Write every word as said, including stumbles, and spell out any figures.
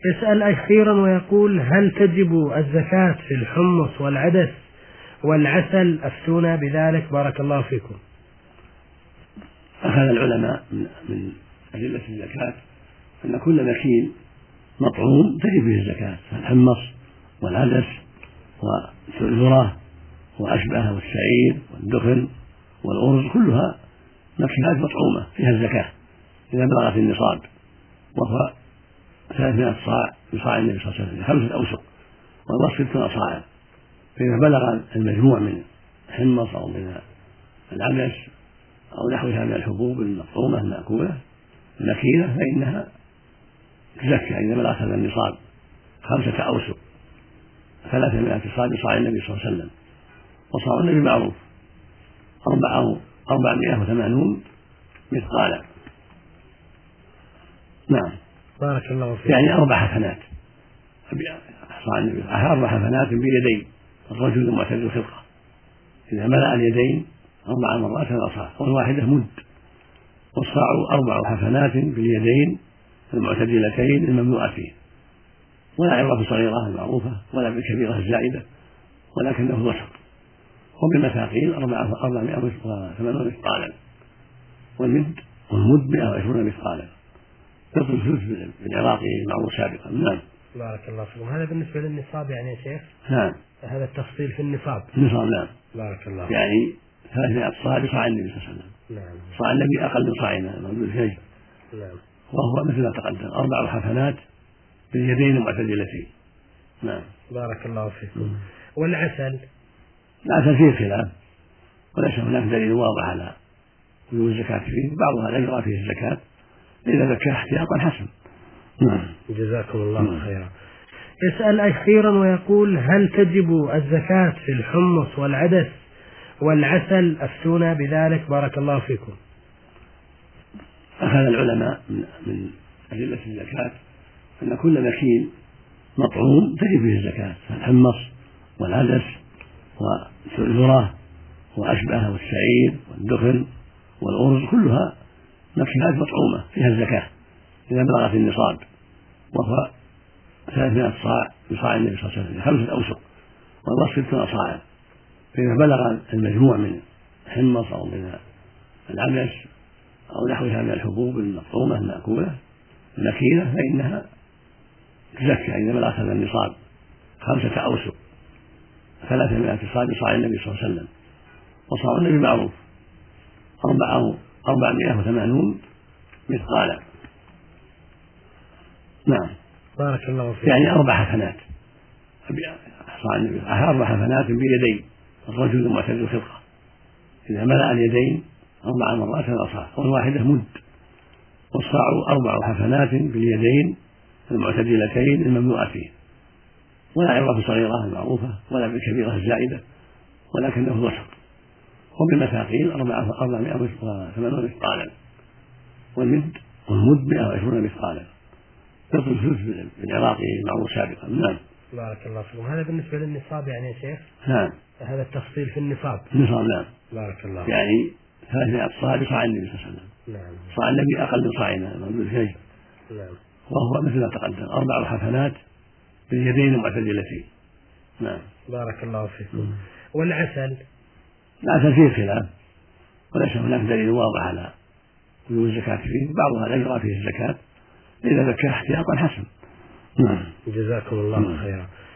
يسأل أخيرا ويقول: هل تجب الزكاة في الحمص والعدس والعسل؟ أفتونا بذلك بارك الله فيكم. أخذ العلماء من أدلة الزكاة أن كل مكين مطعوم تجب فيه الزكاة، الحمص والعدس والذرة وأشبه والشعير والدخن والأرز كلها مكينات مطعومة فيها الزكاة إذا بلغت النصاب، وهو ثلاثمائة صاع بصاع النبي صلى الله عليه وسلم خمسة أوسق، والوصف ستون صاعا. فإذا بلغ المجموع من الحمص أو من العدس أو نحوها من الحبوب المطعومة المأكولة المكينة فإنها تزكى إذا بلغت هذا النصاب خمسة أوسق ثلاثمائة صاع بصاع النبي صلى الله عليه وسلم. وصاع النبي معروف أربعة أربعمائة وثمانون مثقالا. نعم بارك الله فيك. يعني أربع حفنات، صاع النبي أربع حفنات بيدي الرجل المعتدل الخلقة، إذا ملأ اليدين أربع مرات هذا صاع، والواحدة مد. والصاع أربع حفنات باليدين المعتدلتين المملوءتين، ولا عبرة بالصغيرة المعروفة ولا بالكبيرة الزائدة، ولكنه الوسط. وبالمثاقيل أربعمائة وثمانون مثقالا، والمد والمد مائة وعشرون مثقالا، ضد الثلث بالعراق المعروف سابقا. نعم بارك الله فيكم. هذا بالنسبة للنصاب يعني يا شيخ؟ نعم هذا التفصيل في النصاب. النصاب نعم. بارك الله. يعني ثلاثمائة صاع بصاع النبي صلى الله عليه وسلم. نعم. صاع النبي أقل من صاعنا موجود فيه. نعم. وهو مثل ما تقدم أربع حفنات باليدين المعتدلتين. نعم بارك الله فيكم. والعسل؟ العسل فيه خلاف، وليس هناك دليل واضح على وجوب الزكاة فيه، بعضها لا يرى فيه الزكاة، إذا زكاه احتياطا حسن. نعم جزاكم الله خيرا. يسأل أخيرا ويقول: هل تجب الزكاة في الحمص والعدس والعسل؟ أفتونا بذلك بارك الله فيكم. أخذ العلماء من أدلة الزكاة أن كل مكين مطعوم تجب فيه الزكاة، الحمص والعدس والذرة وأشبه والشعير والدخن والأرز كلها مكينات مطعومة فيها الزكاة إذا بلغت النصاب، وهو ثلاثمائة صاع بصاع النبي صلى الله عليه وسلم خمسة أوسق، والوصف ستون صاعا. فإذا بلغ المجموع من الحمص أو من العدس أو نحوها من الحبوب المطعومة المأكولة المكينة فإنها تزكى إذا بلغت هذا النصاب خمسة أوسق ثلاثمائة صاع بصاع النبي صلى الله عليه وسلم. وصاع النبي معروف أربعة أربعمائة وثمانون مثقالا. نعم بارك الله فيك. يعني أربع حفنات، صاع النبي أربع حفنات بيدي الرجل المعتدل الخلقة، إذا ملأ اليدين أربع مرات هذا صاع، والواحدة مد. والصاع أربع حفنات باليدين المعتدلتين المملوءتين، ولا عبرة بالصغيرة المعروفة ولا بالكبيرة الزائدة، ولكنه الوسط. وبالمثاقيل أربعمائة وثمانون مثقالا، والمد والمد مائة وعشرون مثقالا، ضد الثلث بالعراق المعروف سابقا. نعم بارك الله فيكم. هذا بالنسبة للنصاب يعني يا شيخ؟ نعم هذا التفصيل في النصاب. النصاب نعم. بارك الله. يعني ثلاثمائة صاع بصاع النبي صلى الله عليه وسلم. نعم. صاع النبي أقل من صاعنا موجود فيه. نعم. وهو مثل ما تقدم أربع حفنات باليدين المعتدلتين. نعم بارك الله فيكم. والعسل؟ العسل فيه خلاف، وليس هناك دليل واضح على وجوب الزكاة فيه، بعضها لا يرى فيه الزكاة، إذا زكاه احتياطا حسن. نعم جزاكم الله خيرا.